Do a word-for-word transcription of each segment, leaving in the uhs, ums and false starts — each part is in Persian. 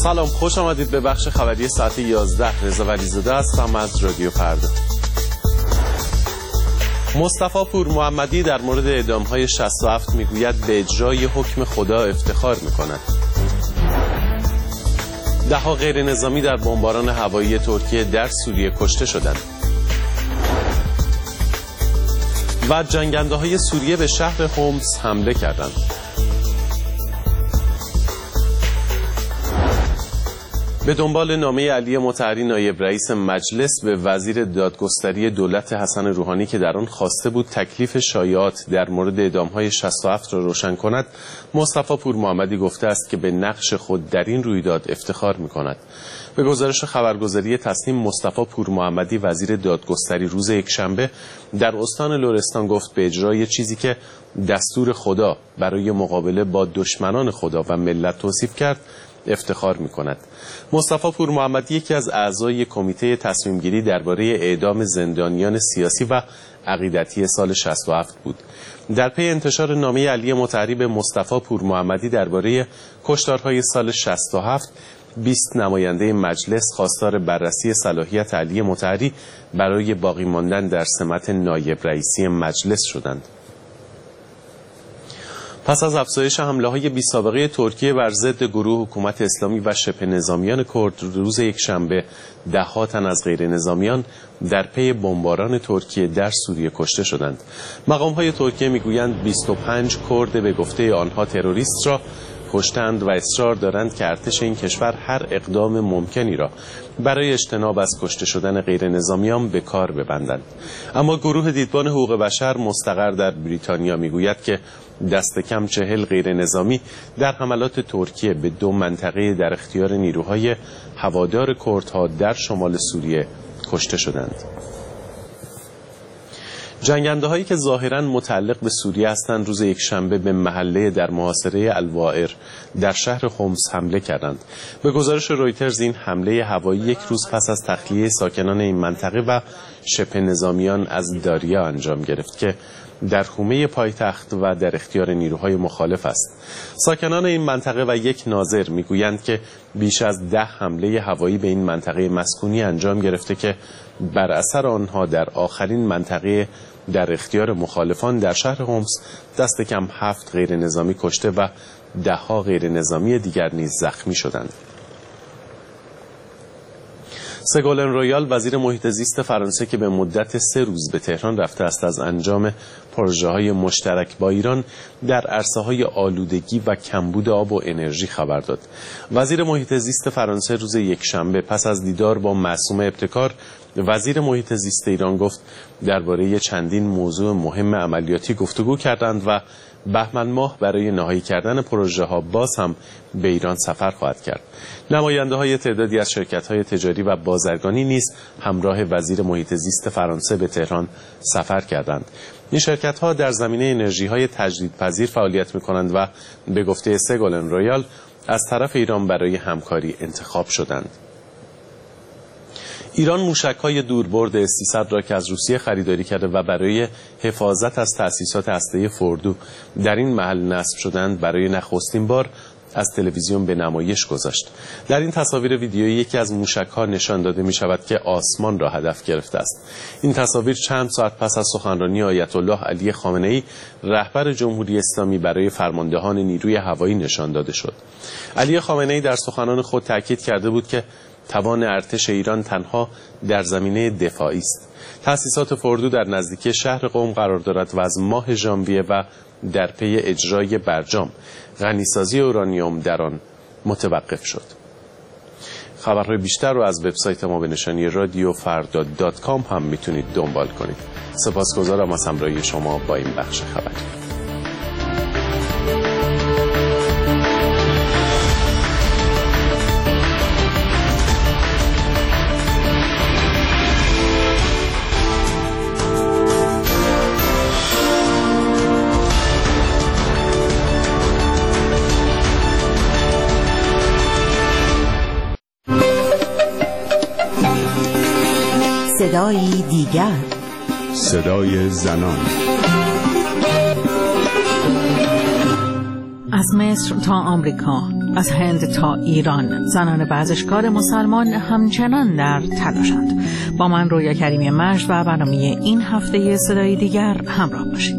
سلام، خوش آمدید به بخش خبری ساعت یازده. رضا ولیزاده هستم از رادیو فردا. مصطفی پور محمدی در مورد اعدام‌های شصت و هفت میگوید به اجرای حکم خدا افتخار میکند. ده ها غیر نظامی در بمباران هوایی ترکیه در سوریه کشته شدند. و جنگنده های سوریه به شهر حمص حمله کردند. به دنبال نامه علی مطهری نایب رئیس مجلس به وزیر دادگستری دولت حسن روحانی که در آن خواسته بود تکلیف شایعات در مورد اعدام‌های شصت و هفت را روشن کند، مصطفی پور محمدی گفته است که به نقش خود در این رویداد افتخار می‌کند. به گزارش خبرگزاری تصنیم، مصطفی پور محمدی وزیر دادگستری روز یکشنبه در استان لرستان گفت به اجرای چیزی که دستور خدا برای مقابله با دشمنان خدا و ملت توصیف کرد افتخار می‌کند. مصطفی پور محمدی یکی از اعضای کمیته تصمیم گیری درباره اعدام زندانیان سیاسی و عقیدتی سال شصت و هفت بود. در پی انتشار نامه علی مطهری به مصطفی پور محمدی درباره کشتارهای سال شصت و هفت، بیست نماینده مجلس خواستار بررسی صلاحیت علی مطهری برای باقی ماندن در سمت نایب رئیسی مجلس شدند. پس از افزایش حمله‌های بی‌سابقه ترکیه بر ضد گروه حکومت اسلامی و شبه نظامیان کرد، روز یکشنبه ده‌ها تن از غیر نظامیان در پی بمباران ترکیه در سوریه کشته شدند. مقام‌های ترکیه می‌گویند بیست و پنج کرد به گفته آنها تروریست را کشتند و اصرار دارند که ارتش این کشور هر اقدام ممکنی را برای اجتناب از کشته شدن غیر نظامیان به کار ببندند. اما گروه دیدبان حقوق بشر مستقر در بریتانیا میگوید که دست کم چهل غیر نظامی در حملات ترکیه به دو منطقه در اختیار نیروهای هوادار کردها در شمال سوریه کشته شدند. جنگنده هایی که ظاهراً متعلق به سوریه هستند روز یکشنبه به محله در محاصره الواعر در شهر حمص حمله کردند. به گزارش رویترز این حمله هوایی یک روز پس از تخلیه ساکنان این منطقه و شبه نظامیان از داریا انجام گرفت که در حومه پایتخت و در اختیار نیروهای مخالف است. ساکنان این منطقه و یک ناظر میگویند که بیش از ده حمله هوایی به این منطقه مسکونی انجام گرفته که بر اثر آنها در آخرین منطقه در اختیار مخالفان در شهر حمص دست کم هفت غیر نظامی کشته و ده ها غیر نظامی دیگر نیز زخمی شدند. سگولن رویال وزیر محیط زیست فرانسه که به مدت سه روز به تهران رفته است از انجام پروژه‌های مشترک با ایران در عرصه‌های آلودگی و کمبود آب و انرژی خبر داد. وزیر محیط زیست فرانسه روز یکشنبه پس از دیدار با معصومه ابتکار وزیر محیط زیست ایران گفت درباره چندین موضوع مهم عملیاتی گفتگو کردند و بهمن ماه برای نهایی کردن پروژه ها باز هم به ایران سفر خواهد کرد. نماینده های تعدادی از شرکت های تجاری و بازرگانی نیز همراه وزیر محیط زیست فرانسه به تهران سفر کردند. این شرکت ها در زمینه انرژی های تجدیدپذیر فعالیت می کنند و به گفته سگولن رویال از طرف ایران برای همکاری انتخاب شدند. ایران موشک‌های دوربرد اس سیصد را که از روسیه خریداری کرده و برای حفاظت از تأسیسات هسته‌ای فوردو در این محل نصب شدند برای نخستین بار از تلویزیون به نمایش گذاشت. در این تصاویر ویدیویی یکی از موشک‌ها نشان داده می‌شود که آسمان را هدف گرفته است. این تصاویر چند ساعت پس از سخنرانی آیت الله علی خامنه‌ای رهبر جمهوری اسلامی برای فرماندهان نیروی هوایی نشان داده شد. علی خامنه‌ای در سخنان خود تاکید کرده بود که توان ارتش ایران تنها در زمینه دفاعی است. تأسیسات فوردو در نزدیکی شهر قم قرار دارد و از ماه ژانویه و در پی اجرای برجام غنیسازی اورانیوم در آن متوقف شد. خبرهای بیشتر رو از وبسایت ما به نشانی رادیو فردا دات کام هم میتونید دنبال کنید. سپاسگزارم از همراهی شما با این بخش خبری. صدای دیگر، صدای زنان. از مصر تا آمریکا، از هند تا ایران زنان ورزشکار مسلمان همچنان در تلاشند. با من رویا کریمی مجد و برنامه این هفته صدای دیگر همراه باشید.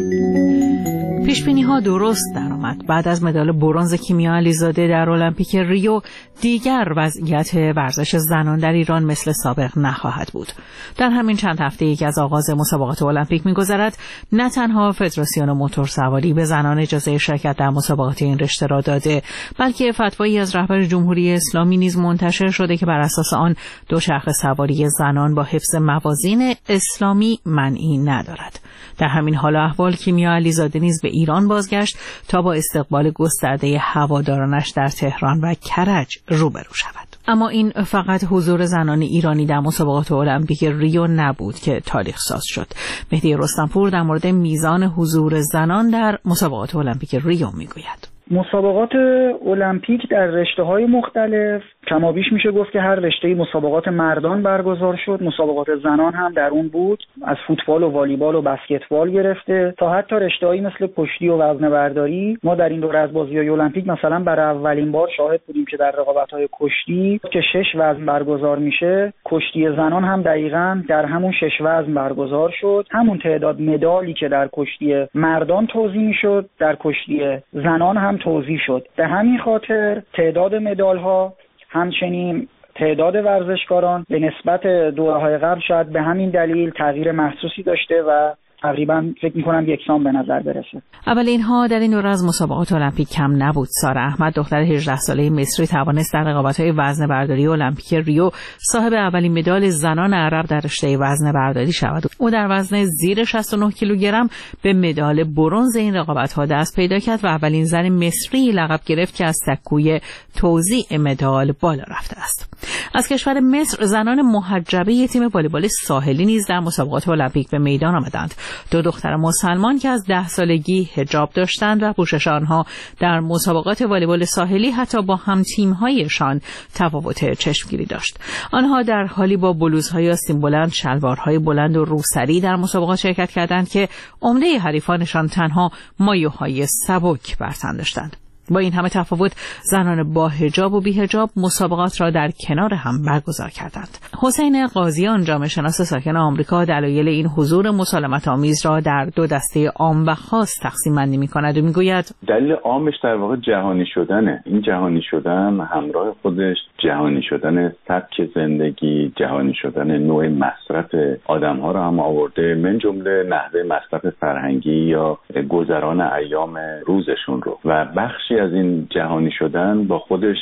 پیشبینی‌ها درست درآمد. بعد از مدال برنز کیمیا علیزاده در المپیک ریو دیگر وضعیت ورزش زنان در ایران مثل سابق نخواهد بود. در همین چند هفته یک از آغاز مسابقات المپیک می‌گذرد، نه تنها فدراسیون موتورسواری به زنان اجازه شرکت در مسابقات این رشته را داده، بلکه فتوایی از رهبر جمهوری اسلامی نیز منتشر شده که بر اساس آن دوچرخه سواری زنان با حفظ موازین اسلامی معنی ندارد. در همین حال احوال کیمیا علیزاده نیز به ایران بازگشت تا با استقبال گسترده هوادارانش در تهران و کرج روبرو شود. اما این فقط حضور زنان ایرانی در مسابقات المپیک ریو نبود که تاریخ ساز شد. مهدی رستمپور در مورد میزان حضور زنان در مسابقات المپیک ریو میگوید. مسابقات المپیک در رشته‌های مختلف کمابیش میشه گفت که هر رشته‌ای مسابقات مردان برگزار شد، مسابقات زنان هم در اون بود، از فوتبال و والیبال و بسکتبال گرفته تا حتی رشته‌هایی مثل کشتی و وزنه‌برداری. ما در این دوره از بازی‌های المپیک مثلا برای اولین بار شاهد بودیم که در رقابت‌های کشتی که شش وزن برگزار میشه، کشتی زنان هم دقیقاً در همون شش وزن برگزار شد. همون تعداد مدالی که در کشتی مردان توزیع میشد، در کشتی زنان هم توزیع شد. به همین خاطر تعداد مدال‌ها همچنین تعداد ورزشکاران به نسبت دوره‌های قبل شاید به همین دلیل تغییر محسوسی داشته و تقریبا فکر می‌کنم یکسان به نظر برسه. اول اینها در این دوره از مسابقات المپیک کم نبود. سارا احمد دختر هجده ساله مصری توانست در رقابت‌های وزنه‌برداری المپیک ریو صاحب اولین مدال زنان عرب در رشته وزنه‌برداری شود. او در وزن زیر شصت و نه کیلوگرم به مدال برنز این رقابت‌ها دست پیدا کرد و اولین زن مصری لقب گرفت که از سکوی توزیع مدال بالا رفته است. از کشور مصر زنان محجبه تیم والیبال ساحلی نیز در مسابقات المپیک به میدان آمدند. دو دختر مسلمان که از ده سالگی حجاب داشتند و پوشش آنها در مسابقات والیبال ساحلی حتی با هم تیم‌هایشان تفاوت چشمگیری داشت. آنها در حالی با بلوزهای آستین بلند، شلوارهای بلند و روسری در مسابقات شرکت کردند که عمده حریفانشان تنها مایوهای سبک بر تن داشتند. با این همه تفاوت زنان با حجاب و بی حجاب مسابقات را در کنار هم برگزار کردند. حسین قاضیان جامعه شناس ساکن آمریکا دلایل این حضور مسالمت آمیز را در دو دسته عام و خاص تقسیم بندی می‌کند و می‌گوید دلیل عامش در واقع جهانی شدنه. این جهانی شدن همراه خودش جهانی شدن سبک زندگی، جهانی شدن نوع مصرف آدم‌ها را هم آورده، من جمله نحوه مصرف فرهنگی یا گذران ایام روزشون رو. و بخشی از این جهانی شدن با خودش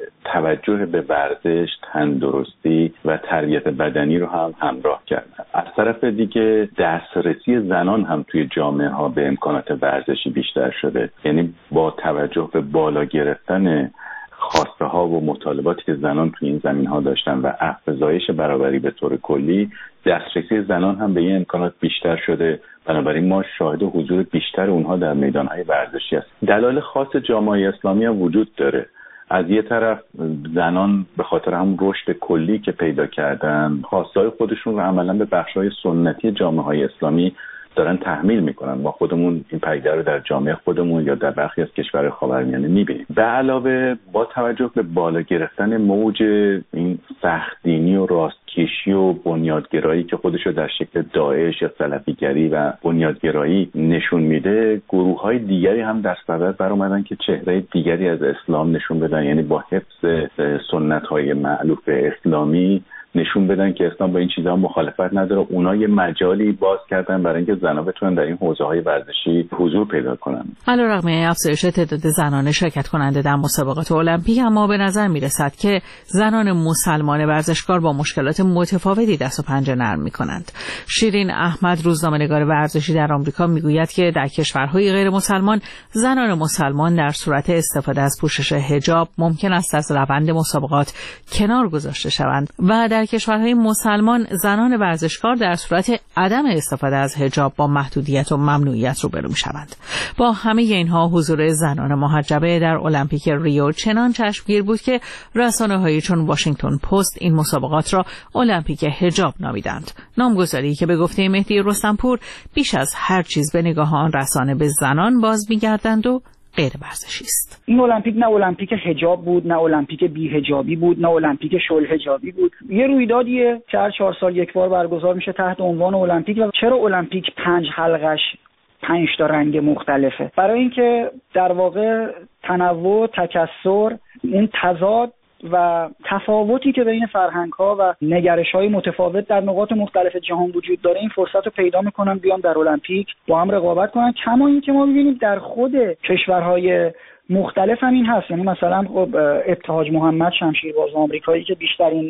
توجه به ورزش، تندرستی و تربیت بدنی رو هم همراه کرد. از طرف دیگه دسترسی زنان هم توی جامعه ها به امکانات ورزشی بیشتر شده. یعنی با توجه به بالا گرفتن خواسته ها و مطالباتی که زنان توی این زمین ها داشتن و افزایش برابری به طور کلی، دسترسی زنان هم به این امکانات بیشتر شده. بنابراین ما شاهد حضور بیشتر اونها در میدانهای ورزشی است. دلایل خاص جامعه اسلامی هم وجود داره. از یه طرف زنان به خاطر هم رشد کلی که پیدا کردن، خواستهای خودشون رو عملا به بخش‌های سنتی جامعه‌های اسلامی دارن تحمیل میکنن. ما خودمون این پدیده رو در جامعه خودمون یا در برخی از کشورهای خاورمیانه میبینیم. به علاوه با توجه به بالا گرفتن موج این سخت دینی و راستکشی و بنیادگرایی که خودشو در شکل داعش یا سلفیگری و بنیادگرایی نشون میده، گروه‌های دیگری هم در صدد برآمدن که چهره دیگری از اسلام نشون بدن، یعنی با حفظ سنت‌های مألوف اسلامی نشون بدن که اسلام با این چیزها مخالفت نداره. اونا یه مجالی باز کردن برای اینکه زن‌ها بتونن در این حوزه‌های ورزشی حضور پیدا کنن. علیرغم افزایش تعداد زنان شرکت کننده در مسابقات المپیک، اما به نظر میرسد که زنان مسلمان ورزشکار با مشکلات متفاوتی دست و پنجه نرم می‌کنند. شیرین احمد روزنامه‌نگار ورزشی در آمریکا میگوید که در کشورهای غیر مسلمان زنان مسلمان در صورت استفاده از پوشش حجاب ممکن است از روند مسابقات کنار گذاشته شوند و در کشورهای مسلمان زنان ورزشکار در صورت عدم استفاده از حجاب با محدودیت و ممنوعیت روبرو می‌شوند. با همه اینها حضور زنان محجبه در المپیک ریو چنان چشمگیر بود که رسانه‌هایی چون واشنگتن پست این مسابقات را المپیک حجاب نامیدند. نامگذاری که به گفته مهدی رستمپور بیش از هر چیز به نگاه آن رسانه به زنان باز می‌گردند و غیر ورزشی است. این المپیک نه المپیک حجاب بود، نه المپیک بی حجابی بود، نه المپیک شل حجابی بود. یه رویدادیه که هر چهار سال یک بار برگزار میشه تحت عنوان المپیک. و چرا المپیک پنج حلقش پنج تا رنگ مختلفه؟ برای اینکه در واقع تنوع، تکثر، اون تضاد و تفاوتی که بین فرهنگ‌ها و نگرش‌های متفاوت در نقاط مختلف جهان وجود داره، این فرصت رو پیدا می‌کنن بیان در المپیک با هم رقابت کنن. کما اینکه ما می‌بینیم در خود کشورهای مختلف هم این هست. یعنی مثلا خب ابتهاج محمد شمشیرباز آمریکایی که بیشترین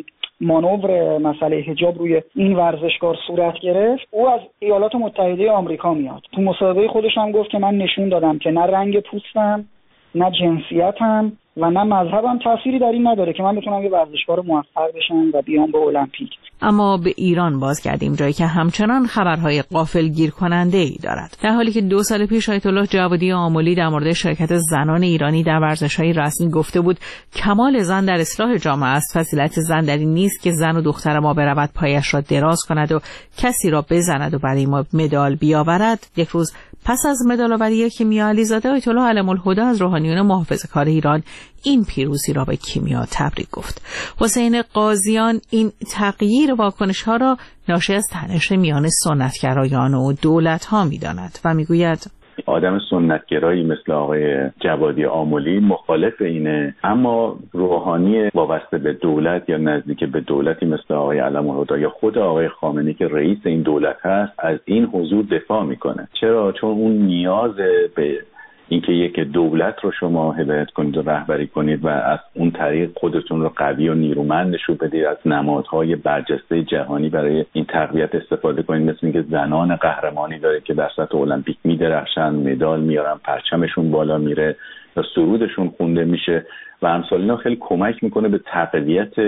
مانور مسئله حجاب روی این ورزشکار صورت گرفت، او از ایالات متحده آمریکا میاد. تو مسابقه خودش هم گفت که من نشون دادم که نه رنگ پوستم، نه جنسیتم و نه مذهبم تأثیری در این نداره که من بتونم یه ورزشکار موفق بشم و بیام به المپیک. اما به ایران بازگردیم، جایی که همچنان خبرهای غافلگیر کننده ای دارد. در حالی که دو سال پیش آیت الله جوادی آملی در مورد شرکت زنان ایرانی در ورزش‌های رسمی گفته بود کمال زن در اصلاح جامعه است، فضیلت زن در این نیست که زن و دختر ما برود پایش را دراز کند و کسی را بزند و برای ما مدال بیاورد. یک روز پس از مدال‌آوری کیمیا علیزاده، آیت الله علم الهدی از روحانیون محافظه‌کار ایران این پیروزی را به کیمیا تبریک گفت. حسین قاضیان این تغییر واکنش‌ها را ناشی از تنش میان سنتگرایان و دولت‌ها می‌داند و می‌گوید آدم سنتگرایی مثل آقای جوادی آملی مخالف اینه، اما روحانی وابسته به دولت یا نزدیک به دولتی مثل آقای علم الهدی یا خود آقای خامنه‌ای که رئیس این دولت هست از این حضور دفاع میکنه. چرا؟ چون اون نیاز به اینکه یک دولت رو شما هدایت کنید و رهبری کنید و از اون طریق خودتون رو قوی و نیرومند نشون بدید، از نمادهای برجسته جهانی برای این تقویت استفاده کنید، مثل اینکه زنان قهرمانی داره که در سطح المپیک میدرخشن، مدال میارن، پرچمشون بالا میره یا سرودشون خونده میشه و امثال اینا خیلی کمک میکنه به تقویت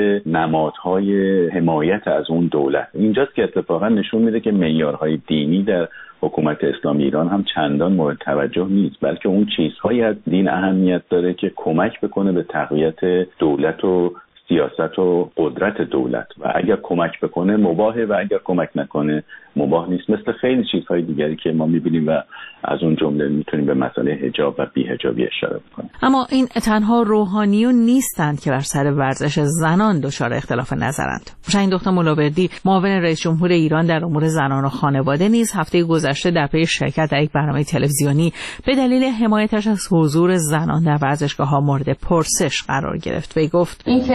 نمادهای حمایت از اون دولت. اینجاست که اتفاقا نشون میده که معیارهای دینی در حکومت اسلامی ایران هم چندان مورد توجه نیست، بلکه اون چیزهایی از دین اهمیت داره که کمک بکنه به تقویت دولت و سیاست و قدرت دولت و اگر کمک بکنه مباهه و اگر کمک نکنه مباح نیست، مثل خیلی چیزهای دیگری که ما میبینیم و از اون جمله میتونیم به مسئله حجاب و بی حجابی اشاره بکنیم. اما این تنها روحانیون نیستند که بر سر ورزش زنان دچار اختلاف نظرند. حسین دکتر ملاوردی، معاون رئیس جمهور ایران در امور زنان و خانواده، نیز هفته گذشته در پی شرکت در یک برنامه تلویزیونی به دلیل حمایتش از حضور زنان در ورزشگاه‌ها مورد پرسش قرار گرفت. وی گفت اینکه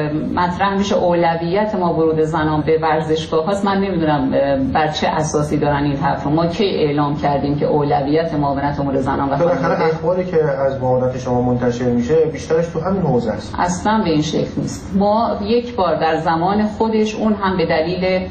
مطرح میشه اولویت ما ورود زنان به ورزشگاه‌هاست، من نمیدونم بر چه اساسی دارن این حرف رو. ما کی اعلام کردیم که اولویت معاونت امور زنان و خانواده؟ بالاخره اخباری که از معاونت شما منتشر میشه بیشترش تو همین حوزه است. اصلا به این شکل نیست. ما یک بار در زمان خودش، اون هم به دلیل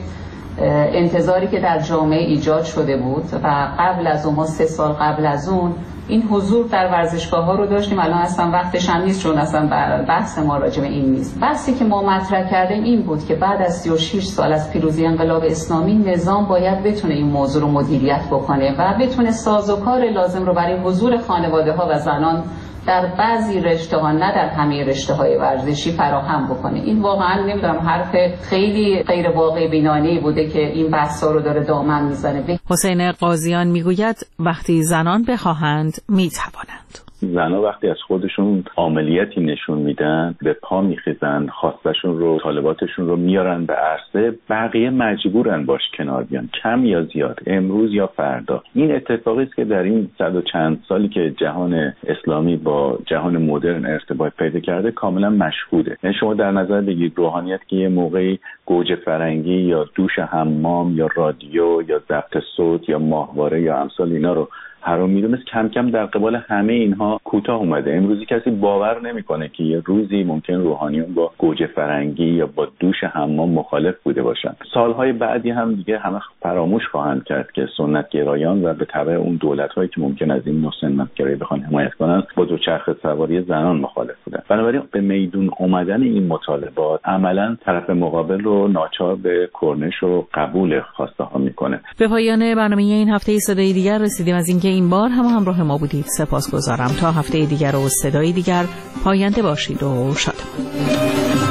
انتظاری که در جامعه ایجاد شده بود و قبل از اون، ما سه سال قبل از اون این حضور در ورزشگاه ها رو داشتیم. الان اصلا وقتش هم نیست چون اصلا بحث ما راجع به این نیست. بحثی که ما مطرح کردیم این بود که بعد از سی و شش سال از پیروزی انقلاب اسلامی نظام باید بتونه این موضوع رو مدیریت بکنه و بتونه سازوکار لازم رو برای حضور خانواده ها و زنان در بعضی رشته ها، نه در همه رشته های ورزشی، فراهم بکنه. این واقعا نمیدونم حرف خیلی غیر واقع بینانه‌ای بوده که این بحثا رو داره دامن میزنه. حسین قاضیان میگوید وقتی زنان بخواهند میتوانند. زنها وقتی از خودشون عملیاتی نشون میدن، به پا میخیزن، خواستشون رو، طالباتشون رو میارن به عرصه، بقیه مجبورن باش کنار بیان، کم یا زیاد، امروز یا فردا. این اتفاقی است که در این صد و چند سالی که جهان اسلامی با جهان مدرن ارتباط پیدا کرده کاملا مشهوده. یعنی شما در نظر بگیرید روحانیت که یه موقعی گوجه فرنگی یا دوش حمام یا رادیو یا ضبط صوت یا ماهواره یا امثال اینا رو حرام میدونست، کم کم در قبال همه اینها کوتاه اومده. امروزی کسی باور نمیکنه که یه روزی ممکن روحانیون با گوجه فرنگی یا با دوش حمام مخالف بوده باشن. سالهای بعدی هم دیگه همه فراموش خواهند کرد که سنت گرایان و به تبع اون دولت‌هایی که ممکن از این نوع سنت گرایی بخوان حمایت کنن با دوچرخه سواری زنان مخالف بودن. بنابراین به میدون اومدن این مطالبات عملاً طرف مقابل رو ناچار به کرنش و قبول خواسته ها میکنه. به پایان برنامه این هفته صدای دیگر رسیدیم. از اینکه این بار هم همراه ما بودید سپاسگزارم. تا هفته دیگر و صدای دیگر پاینده باشید و شادمان.